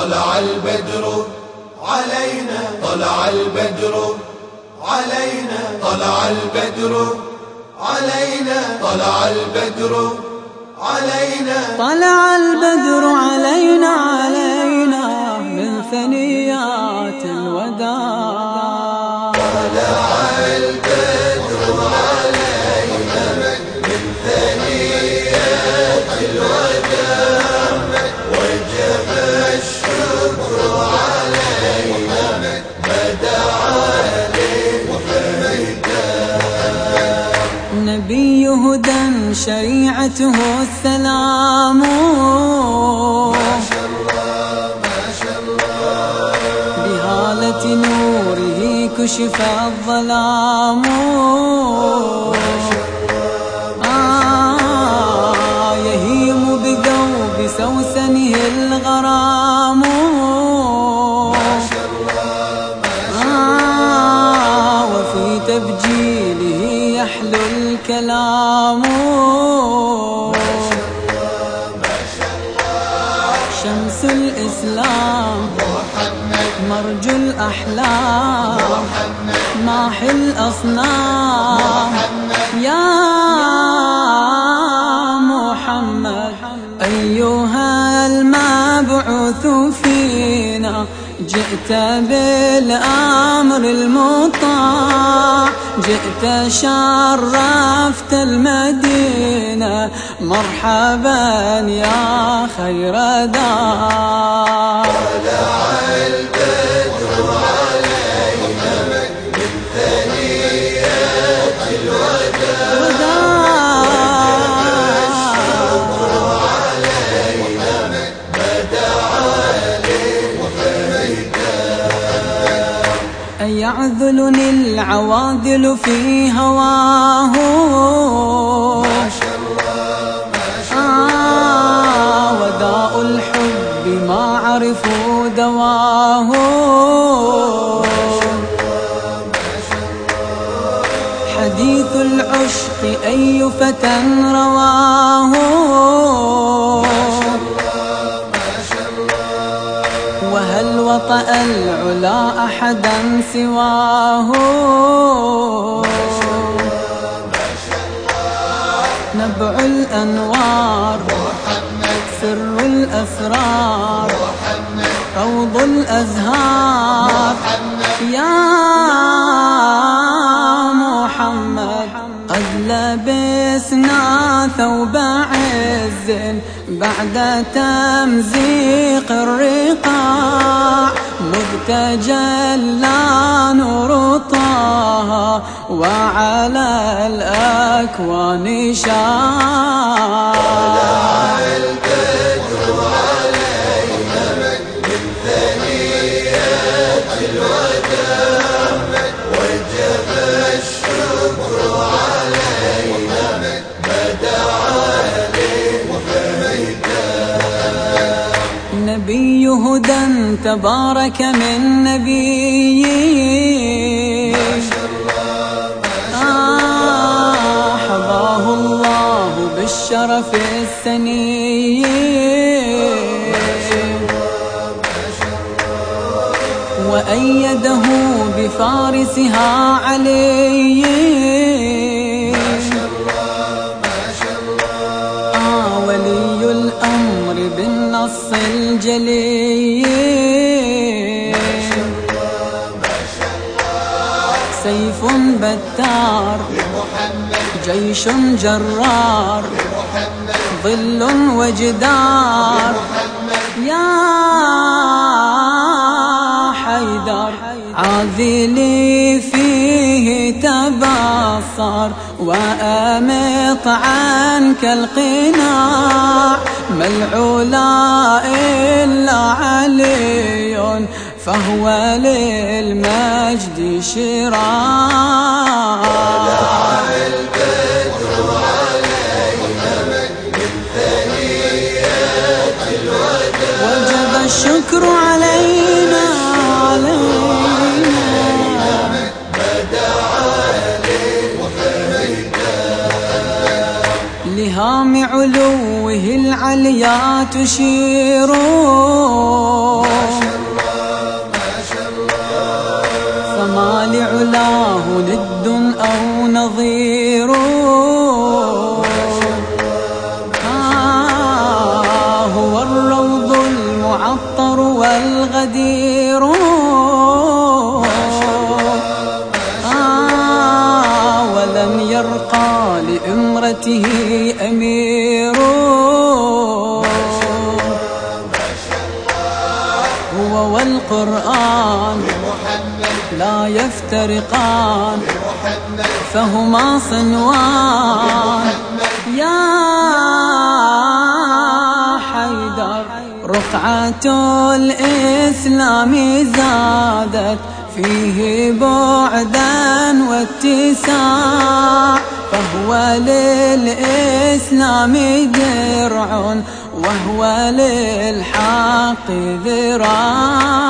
طلع البدر علينا، طلع البدر علينا، طلع البدر علينا، طلع البدر علينا، طلع البدر علينا علينا من ثنيات الوداع. طلع البدر علينا من ثنيات الوداع، وجب الشكر علينا بدعا للميدان. نبي هدى شريعته السلام، ما شاء الله ما شاء الله، بهالة نوره كشف الظلام. ما شاء الله يهيم بذوب سوسنه الغرام. ما شاء الله وفي تبجيله يحلو الكلام. شمس الإسلام مرج الأحلام، ماحي الأصنام يا محمد. أيها المبعوث فينا جئت بالأمر المطاع، جئت شرفت المدينة، مرحبا يا خير داع. طلع البدر علينا من ثنيات الوداع، الشكر علينا بدعا للميدان. أيعذلني العواذل في هواه، ما شاء الله ما شاء الله، وداء الحب ما عرفوا دواه. حديث العشق أي فتى رواه، وهل وطأ العلا أحدا سواه. نبع الأنوار سر الأسرار، روض الأزهار يا محمد. قد لبسنا ثوب عز بعد تمزيق الرقاع، مذ تجلى نور طه وعلى الأكوان شاع. طلع البدر علينا من ثنيات الوداع، وجب الشكر علينا بدعا للميدان. نبي هدى تبارك من نبي، ما شاء الله ما شاء الله، حظاه الله بالشرف السني، وأيده بفارسها علي. ولي الأمر بالنص الجلي، سيف بتار جيش جرار، ظل وجدار يا حيدر. عاذلي فيه تبصر وأمط عنك القناع، ما العلا إلا علي فهو للمجد شراع. طلع البدر علينا من ثنيات الوداع، وجب الشكر علينا بدعا للميدان. لهام علوه العليا تشير، المعطر والغدير ولم يرقى لإمرته أمير هو والقرآن لا يفترقان فهما صنوان يا حيدر رقعة الإسلام زادت فيه بعدا واتساع فهو للإسلام درع وهو للحق ذراع